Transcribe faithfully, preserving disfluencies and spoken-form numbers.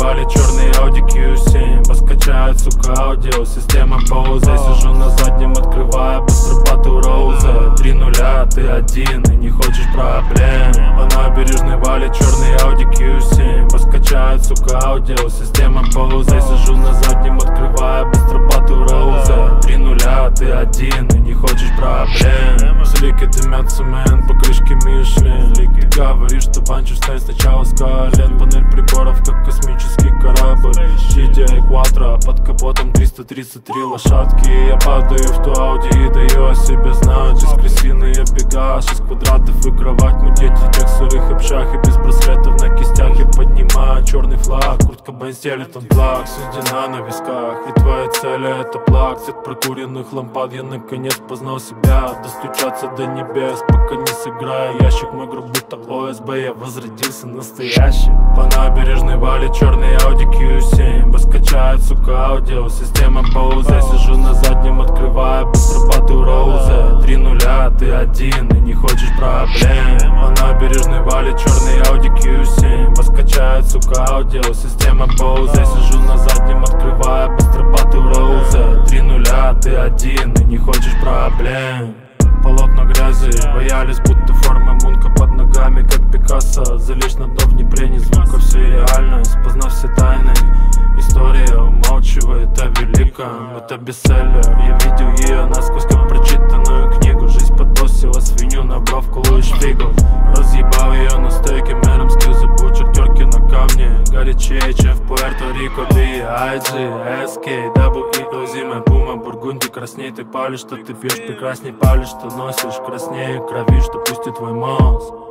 валит черный Audi кью семь. Поскачает, сука, аудио, система паузы. Сижу на заднем, открывая быстро батл роузы. Три нуля, ты один и не хочешь проблем. По набережной валит черный Audi кью семь. Поскачает, сука, аудио, система паузы. Сижу на заднем, открывая быстро батл роузы. Три нуля, ты один и не хочешь проблем. Слики дымятся, мэн, по крышке Мишлен. Ты говоришь, что банчишь, стай сначала с колен. Панель приборов, как космический корабль. джи ди ай Quattro, под капотом триста тридцать три лошадки. Я падаю в ту Ауди и даю о себе знать. Через крысиные бега, шесть квадратов и кровать. Мы дети тех сырых общак и без браслетов на кистях. Я поднимаю черный флаг, куртка Бен стелит он плак. Седина на висках, и твоя цель это плак. Цвет прокуренных лампад, я наконец познал себя. Достучаться до небес, пока не сыграю ящик. Мой гроб будто о эс бэ, я возродился настоящий. По набережной валит черный Audi кью семь. Поскачает, сука, аудио, система паузы. Сижу на заднем, открывая быстро батл роузы. Три нуля, ты один и не хочешь проблем. По набережной валит черный Audi кью семь. Поскачает, сука, аудио, система паузы. Сижу на заднем, открывая быстро батл роузы. Три нуля, ты один и не хочешь проблем. Полотна грязи, боялись, будто формы мунка под ногами, как Пикассо. Залечь на дно в Днепре, не звука, все реальность. Познав все тайны, история умалчивает о великом. Это бестселлер, я видел ее насквозь, как прочитанную книгу. Жизнь подбросила свинью на бровку Луиш Фигл. Разъебал ее на стейке, мэром скилзы, бучер, терки на камне. Горячее, чем в Пуэрто-Рико. Би ай джи, эс кей, дабл и о, зима, пума, бургунди. Красней ты палишь, что ты пьешь, прекрасней палишь, что носишь. Краснее крови, что пустит твой мозг.